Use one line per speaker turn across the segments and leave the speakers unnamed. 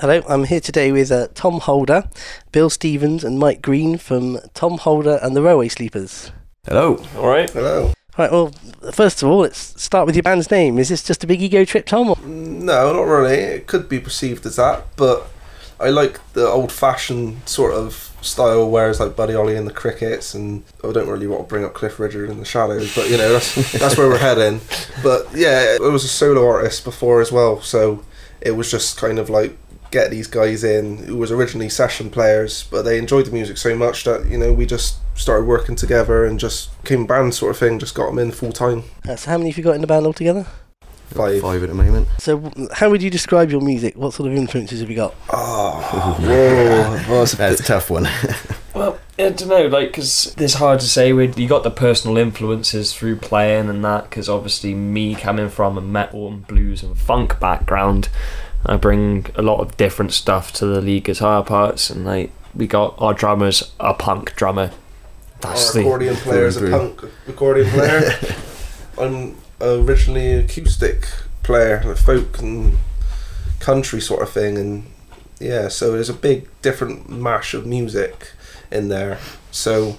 Hello, I'm here today with Tom Holder, Bill Stevens and Mike Green from Tom Holder and the Railway Sleepers.
Hello.
All right.
Hello.
Right, well, first of all, let's start with your band's name. Is this just a big ego trip, Tom? Or?
No, not really. It could be perceived as that, but I like the old-fashioned sort of style, whereas like Buddy Holly and the Crickets, and I don't really want to bring up Cliff Richard and the Shadows, but you know, that's where we're heading. But yeah, I was a solo artist before as well, so it was just kind of like get these guys in who was originally session players, but they enjoyed the music so much that, you know, we just started working together and just became a band sort of thing, just got them in full time.
So how many have you got in the band altogether?
Five
at the moment.
So how would you describe your music? What sort of influences have you got?
That's a tough one.
Well, I don't know, like, because it's hard to say. You got the personal influences through playing and that, because obviously me coming from a metal and blues and funk background, I bring a lot of different stuff to the lead guitar parts, and like we got our drummer's a punk drummer.
That's our accordion player's a punk accordion player. I'm originally an acoustic player, like folk and country sort of thing, and yeah, so there's a big different mash of music in there. So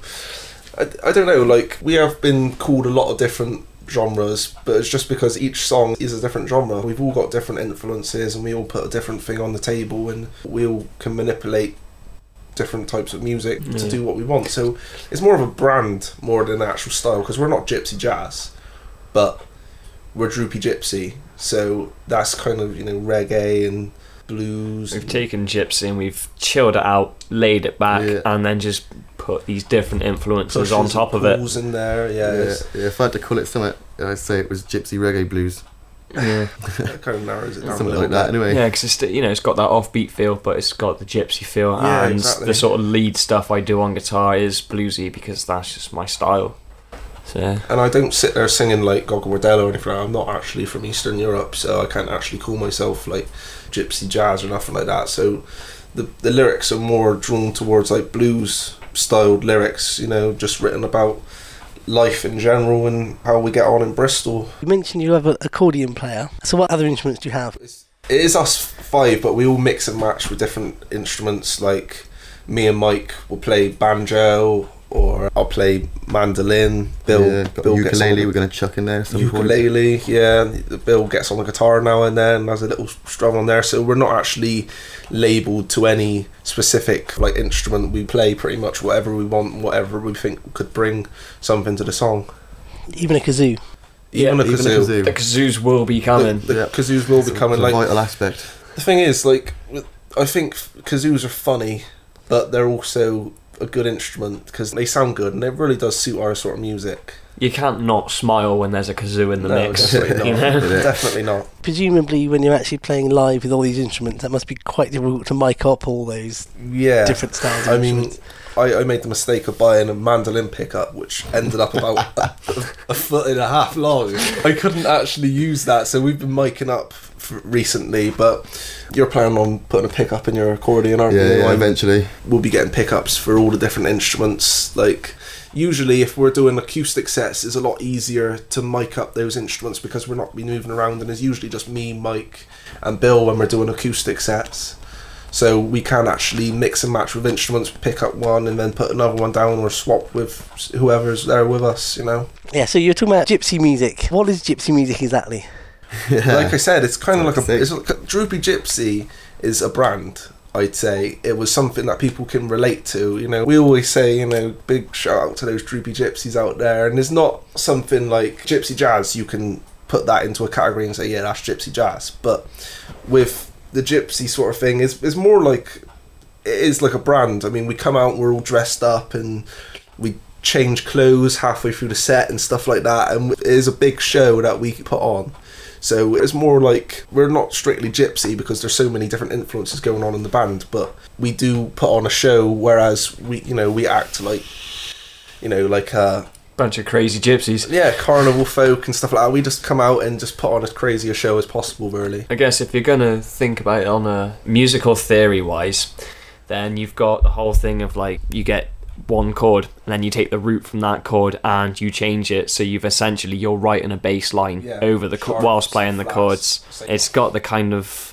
I don't know, like we have been called a lot of different genres, but it's just because each song is a different genre. We've all got different influences and we all put a different thing on the table, and we all can manipulate different types of music to do what we want. So it's more of a brand more than an actual style, because we're not gypsy jazz, but we're droopy gypsy, so that's kind of, you know, reggae and blues.
We've taken gypsy and we've chilled it out, laid it back, and then just put these different influences on top of it.
In there,
if I had to call it something, I'd say it was gypsy reggae blues.
Yeah,
that kind of narrows it down
something like that. Anyway,
yeah, because it's, you know, it's got that offbeat feel, but it's got the gypsy feel, and the sort of lead stuff I do on guitar is bluesy because that's just my style. So, yeah.
And I don't sit there singing like Gogol Bordello or anything. I'm not actually from Eastern Europe, so I can't actually call myself like gypsy jazz or nothing like that. So the lyrics are more drawn towards like blues styled lyrics, you know, just written about life in general and how we get on in Bristol.
You mentioned you have an accordion player, so what other instruments do you have?
It is us five, but we all mix and match with different instruments. Like me and Mike will play banjo, or I'll play mandolin. Bill
ukulele, we're going to chuck in there some
ukulele point. Yeah, Bill gets on the guitar now and then, has a little strum on there, so we're not actually labelled to any specific like instrument. We play pretty much whatever we want, whatever we think could bring something to the song.
Even a kazoo?
Even a kazoo.
The kazoos will be coming.
The kazoos will be coming.
It's a vital aspect.
The thing is, like, I think kazoos are funny, but they're also a good instrument because they sound good and it really does suit our sort of music.
You can't not smile when there's a kazoo in the mix.
Definitely not. You know? Definitely not.
Presumably when you're actually playing live with all these instruments, that must be quite difficult to mic up all those different styles of instruments.
I made the mistake of buying a mandolin pickup, which ended up about a foot and a half long. I couldn't actually use that, so we've been miking up recently, but you're planning on putting a pickup in your accordion, aren't you?
Yeah, eventually.
We'll be getting pickups for all the different instruments. Like, usually if we're doing acoustic sets, it's a lot easier to mic up those instruments because we're not be moving around, and it's usually just me, Mike and Bill when we're doing acoustic sets. So we can actually mix and match with instruments, pick up one and then put another one down, or swap with whoever's there with us, you know.
Yeah, so you're talking about gypsy music. What is gypsy music exactly?
Like I said, it's kind of like a Droopy Gypsy is a brand, I'd say. It was something that people can relate to, you know. We always say, you know, big shout out to those Droopy Gypsies out there, and there's not something like gypsy jazz you can put that into a category and say, yeah, that's gypsy jazz. But with the gypsy sort of thing is more like, it is like a brand. I mean, we come out, we're all dressed up and we change clothes halfway through the set and stuff like that, and it is a big show that we put on. So it's more like, we're not strictly gypsy because there's so many different influences going on in the band, but we do put on a show, whereas we act like, you know, like a
bunch of crazy gypsies.
Yeah, carnival folk and stuff like that. We just come out and just put on as crazy a show as possible, really.
I guess if you're going to think about it on a musical theory wise, then you've got the whole thing of like, you get one chord and then you take the root from that chord and you change it, so you're writing a bass line over the whilst playing the chords. It's got the kind of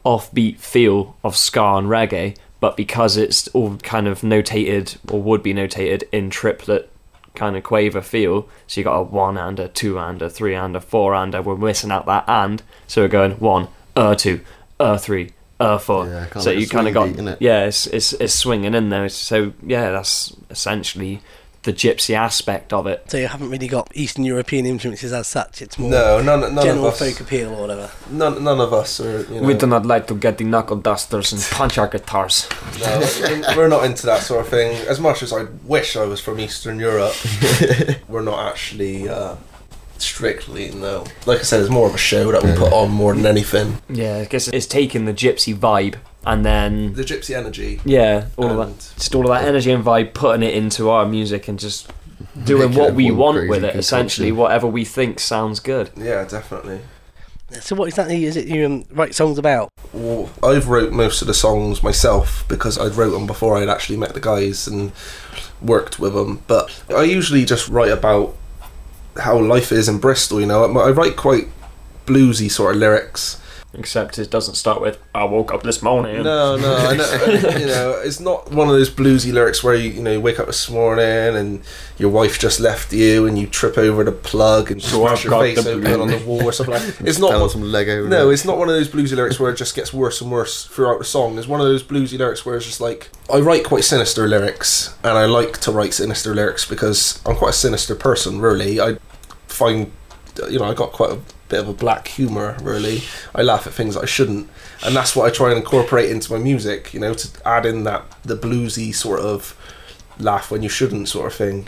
offbeat feel of ska and reggae, but because it's all kind of notated, or would be notated in triplet kind of quaver feel, so you got a 1-ander, 2-ander, 3-ander, 4-ander, we're missing out that and, so we're going 1, 2, 3, 4.
Yeah,
So you kind of got
beat,
it's swinging in there. So yeah, that's essentially the gypsy aspect of it.
So you haven't really got Eastern European influences as such. It's more
none
general
of us,
folk appeal or whatever.
None of us are. You know,
We do not like to get the knuckle dusters and punch our guitars.
No, we're not into that sort of thing. As much as I wish I was from Eastern Europe, we're not actually strictly, no. Like I said, it's more of a show that we put on more than anything.
Yeah, I guess it's taking the gypsy vibe and then
The gypsy energy.
yeah, all of that, just all of that energy and vibe, putting it into our music and just doing
Making
what we
one
want
crazy
with it.
concoction.
Essentially, whatever we think sounds good.
Yeah, definitely.
So what exactly is it you write songs about?
Well, I've wrote most of the songs myself because I'd wrote them before I'd actually met the guys and worked with them. But I usually just write about how life is in Bristol, you know. I write quite bluesy sort of lyrics.
Except it doesn't start with "I woke up this morning."
No, I know, you know, it's not one of those bluesy lyrics where you wake up this morning and your wife just left you and you trip over the plug and
So
smash
I've
your
got
face
the
open on the wall or something like that. It's not
Fell on
one,
some Lego.
no, it's not one of those bluesy lyrics where it just gets worse and worse throughout the song. It's one of those bluesy lyrics where it's just like, I write quite sinister lyrics, and I like to write sinister lyrics because I'm quite a sinister person, really. I find, I got quite a bit of a black humour, really. I laugh at things that I shouldn't, and that's what I try and incorporate into my music, to add in the bluesy sort of laugh when you shouldn't sort of thing,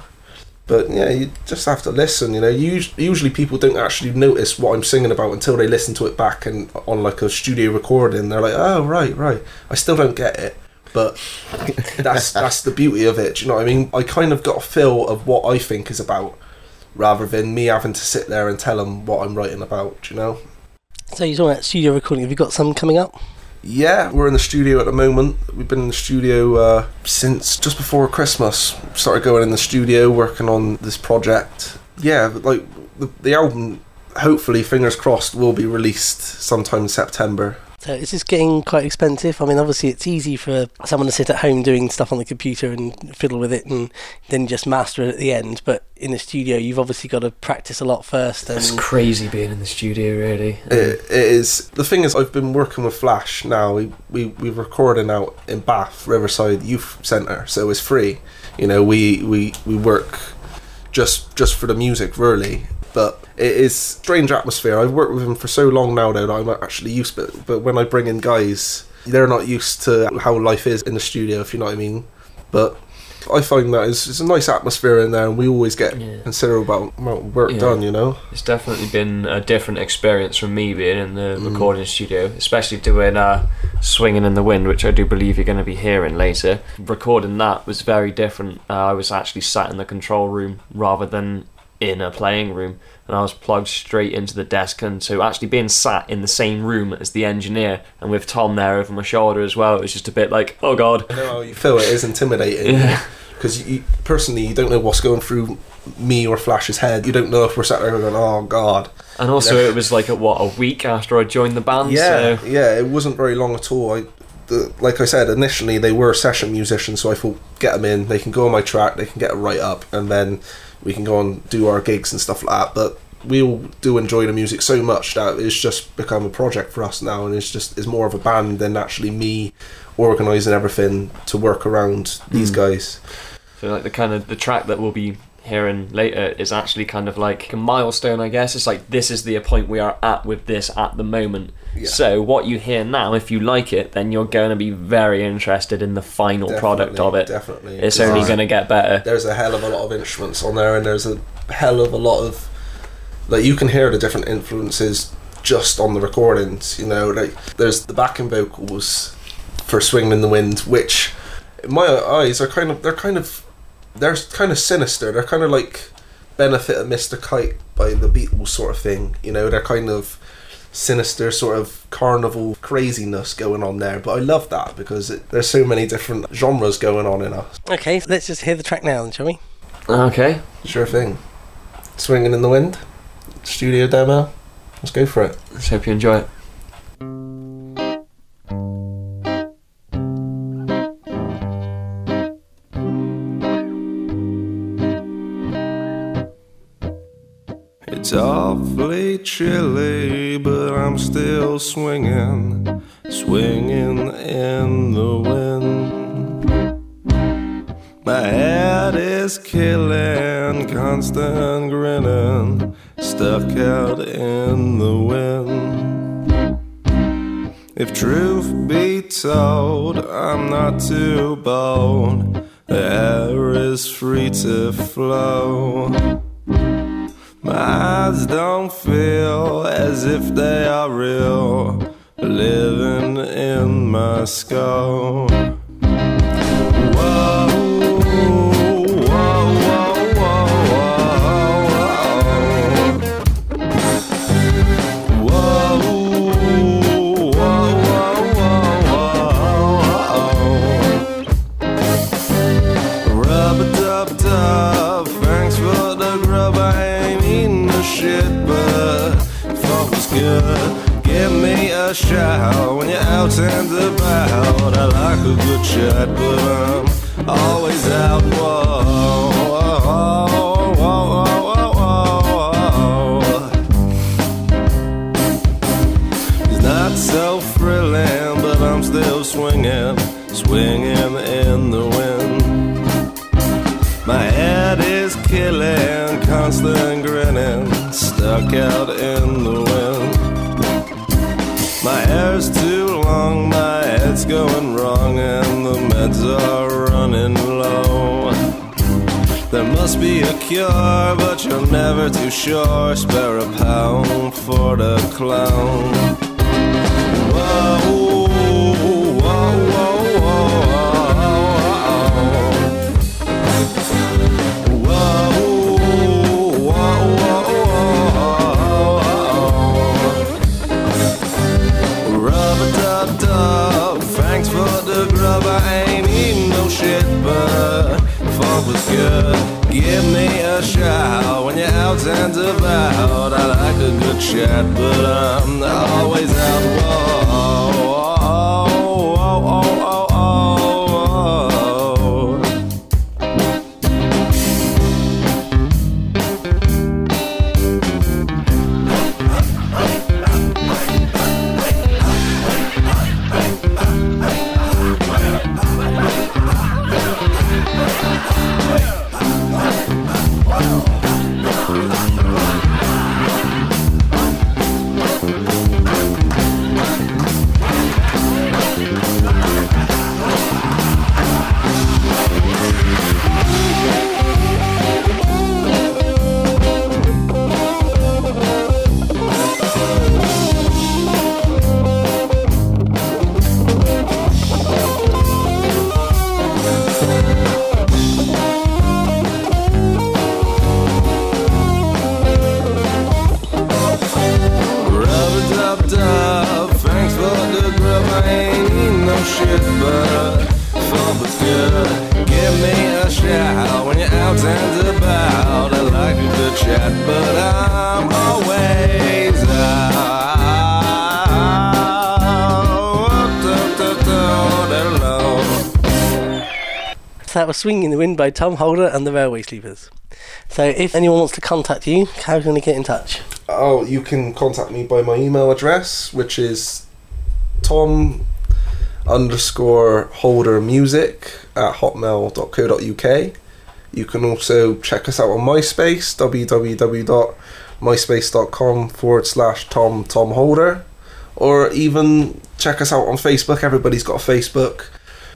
But yeah, you just have to listen, Usually people don't actually notice what I'm singing about until they listen to it back and on like a studio recording. They're like, oh, right. I still don't get it. But that's the beauty of it, do you know what I mean? I kind of got a feel of what I think is about, rather than me having to sit there and tell them what I'm writing about, do you know?
So you're talking about studio recording. Have you got some coming up?
Yeah, we're in the studio at the moment. We've been in the studio since just before Christmas. Started going in the studio, working on this project. Yeah, like the album, hopefully, fingers crossed, will be released sometime in September.
So is this getting quite expensive? I mean, obviously it's easy for someone to sit at home doing stuff on the computer and fiddle with it and then just master it at the end. But in the studio, you've obviously got to practice a lot first. And
It's crazy being in the studio, really.
It is. The thing is, I've been working with Flash now. We're recording out in Bath, Riverside Youth Centre, so it's free. We work just for the music, really. But it is strange atmosphere. I've worked with him for so long now that I'm actually used to it. But when I bring in guys, they're not used to how life is in the studio, if you know what I mean. But I find that it's a nice atmosphere in there, and we always get considerable amount of work done, It's
definitely been a different experience from me being in the recording studio, especially doing Swinging in the Wind, which I do believe you're going to be hearing later. Recording that was very different. I was actually sat in the control room rather than in a playing room, and I was plugged straight into the desk, and so actually being sat in the same room as the engineer and with Tom there over my shoulder as well, it was just a bit like, oh god.
I know how you feel. It is intimidating because you personally, you don't know what's going through me or Flash's head. You don't know if we're sat there going, oh god.
And also it was like a week after I joined the band.
Yeah, it wasn't very long at all. Like I said, initially they were session musicians, so I thought, get them in, they can go on my track, they can get it right up, and then we can go and do our gigs and stuff like that. But we all do enjoy the music so much that it's just become a project for us now, and it's more of a band than actually me organising everything to work around these guys.
So like the track that we'll be hearing later is actually kind of like a milestone, I guess. It's like, this is the point we are at with this at the moment. Yeah. So what you hear now, if you like it, then you're going to be very interested in the final product of it.
Definitely.
It's only going to get better.
There's a hell of a lot of instruments on there, and there's a hell of a lot of, like, you can hear the different influences just on the recordings, like there's the backing vocals for Swinging in the Wind, which in my eyes are they're kind of sinister. They're kind of like Benefit of Mr. Kite by the Beatles sort of thing, they're kind of sinister sort of carnival craziness going on there, but I love that because there's so many different genres going on in us.
Okay, so let's just hear the track now, shall we?
Okay,
sure thing. Swinging in the Wind, studio demo, let's go for it.
Let's hope you enjoy it.
It's awfully chilly, but I'm still swinging, swinging in the wind. My head is killing, constant grinning, stuck out in the wind. If truth be told, I'm not too bold. The air is free to flow. My eyes don't feel as if they are real, living in my skull. Whoa, whoa, whoa, whoa, whoa, whoa, whoa. Rub-a-dub-dub, thanks for the grub. I ain't eating the shit, but fuck was good. Give me a shout when you're out and about. I like a good chat, but I'm always out. Whoa, whoa, whoa, whoa, whoa. It's not so thrilling, but I'm still swinging, swinging in the wind. My head is killing, constant grinning, stuck out in the wind. My hair's too long, my head's going wrong, and the meds are running low. There must be a cure, but you're never too sure. Spare a pound for the clown. Whoa, whoa, whoa, whoa. Thanks for the grub, I ain't eating no shit, but fuck was good. Give me a shout when you're out and about. I like a good chat, but I'm always out. Whoa, whoa, whoa, whoa, whoa, whoa.
That was Swinging in the Wind by Tom Holder and the Railway Sleepers. So if anyone wants to contact you, how can they get in touch?
Oh, you can contact me by my email address, which is tom_holdermusic@hotmail.co.uk. You can also check us out on MySpace, www.myspace.com/Tom Holder, or even check us out on Facebook. Everybody's got a Facebook.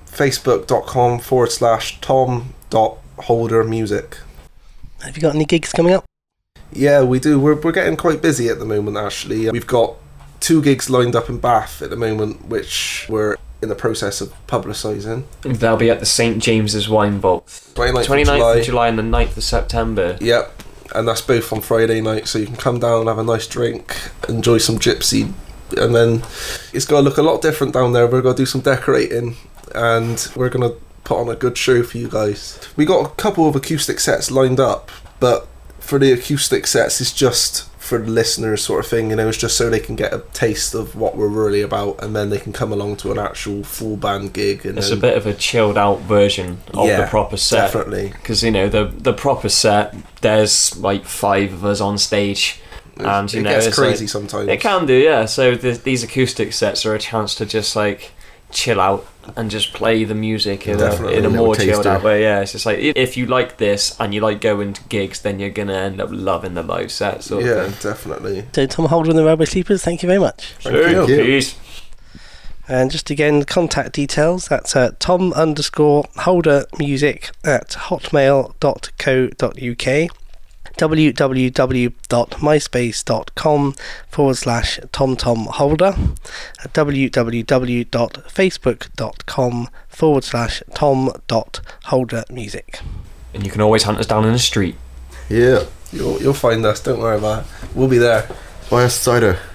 facebook.com/Tom.holdermusic.
Have you got any gigs coming up?
Yeah, we do. We're getting quite busy at the moment, actually. We've got 2 gigs lined up in Bath at the moment, which we're in the process of publicising.
They'll be at the St James's Wine Vault. 29th of July and the 9th of September.
Yep, and that's both on Friday night, so you can come down, have a nice drink, enjoy some gypsy, and then it's going to look a lot different down there. We're going to do some decorating, and we're going to put on a good show for you guys. We got a couple of acoustic sets lined up, but for the acoustic sets, it's just for the listeners sort of thing, it's just so they can get a taste of what we're really about, and then they can come along to an actual full band gig. And
it's a bit of a chilled out version of the proper set.
Definitely.
Because, the proper set, there's like 5 of us on stage. And,
it gets crazy sometimes.
It can do, yeah. So these acoustic sets are a chance to just like chill out and just play the music in a more chilled out way. Yeah, it's just like, if you like this and you like going to gigs, then you're gonna end up loving the live set sort of thing.
Definitely.
So Tom Holder and the Railway Sleepers, thank you very much.
Thank you.
Please.
And just again, contact details, that's tom_holdermusic@hotmail.co.uk, www.myspace.com/TomTomHolder, www.facebook.com/tom.holdermusic.
And you can always hunt us down in the street.
Yeah.
You'll find us, don't worry about it. We'll be there.
Buy us cider.